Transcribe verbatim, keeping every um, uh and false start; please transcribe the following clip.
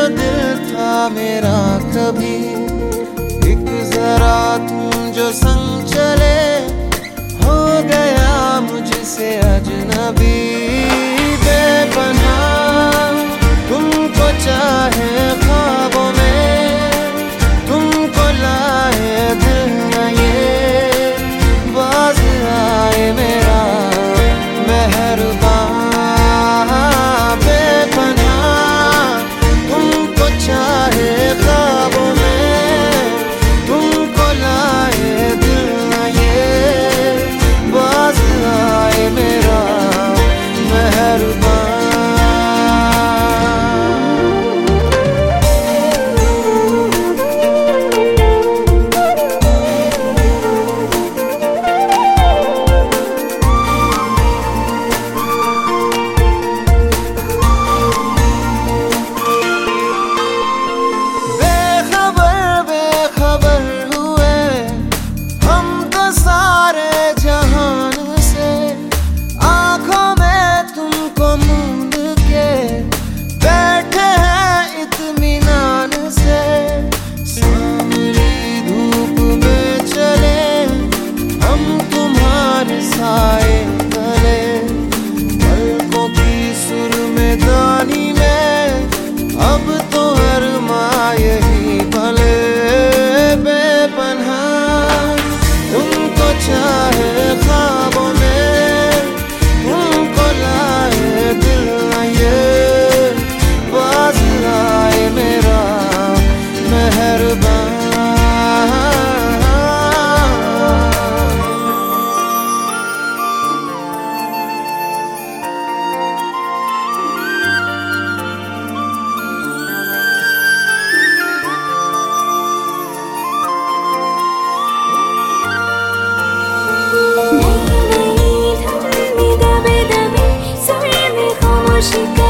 जो दिल था मेरा कभी, एक जरा तुम जो संग चले, हो गया मुझसे अजनबी। बेपनाह तुमको चाहे ख्वाबों में, तुमको लाए दिल न ये, बाज आए मेरा मेहरबान। बेपनाह तुमको चाहे ख्वाबों में, तुमको लाए दिल न ये, बाज आए मेरा मेहरबान। अब तो हर माँ यही भले। बेपनाह तुमको चाहे ख्वाबों में, तुमको लाए दिल न ये, बाज आए मेरा मेहरबान। she